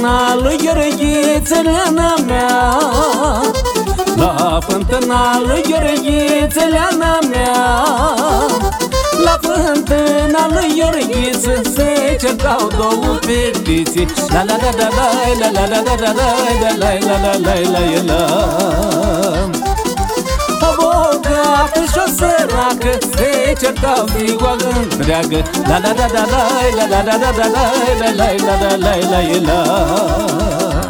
fântâna lui Gheorghiță, Leana mea. La fântâna lui Gheorghiță, Leana mea. La fântâna lui Gheorghiță se certau două fetițe. La la la la la la la la la la la la la la la la. O bogată și o săracă se certau ziua întreagă. La la la la la la la la la la la la la la la la.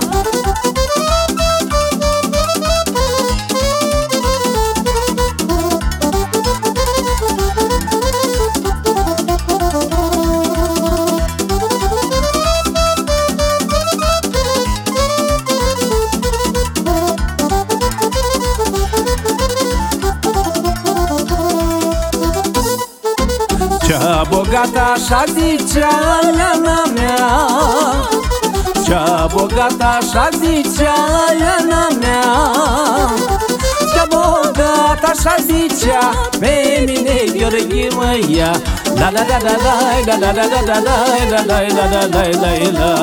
Cea bogată așa zicea Leana mea. Cea bogată așa zicea Leana mea. Cea bogată așa zicea pe mine Gheorghe mă ia. La la la la la la la la la la la la la la la.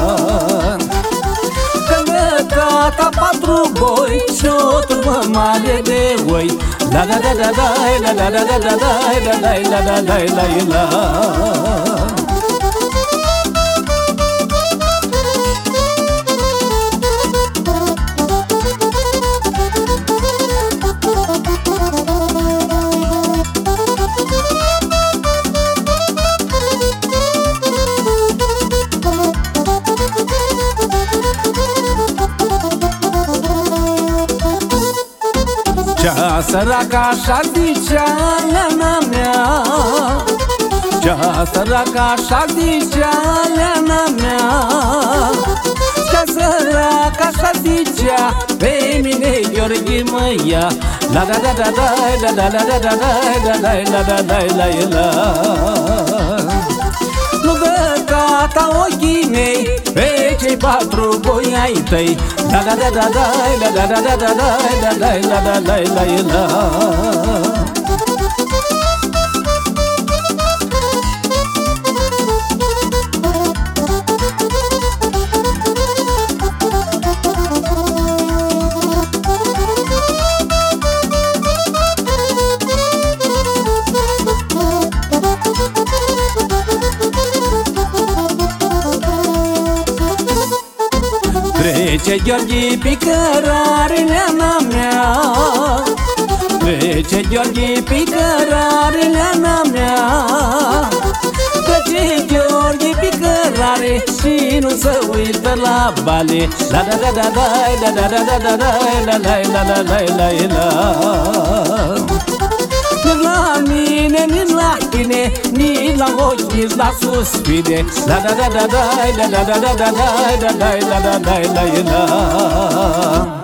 Când tata patru boi și o turmă mare de oi. La la la la la la la la la la la la la la la. Cea săracă așa zicea Leana mea. Cea săracă așa zicea Leana mea. Cea săracă așa zicea pe mine Gheorghe mă ia. La la la la la la la la la la la la la la. Nu dă tata ochii mei pe cei patru boi ai tăi. La la la la la la la la la la la la la la la. Trece Gheorghe pe cărare, Leana mea. Trece Gheorghe pe cărare, Leana mea. Trece Gheorghe pe cărare și nu se uită la bale. La la la la la la la la la la la la la la. Nici la mine, nici la tine, nici la ochi, nici la suspine. La la la la la la la la la la la la la la la la la.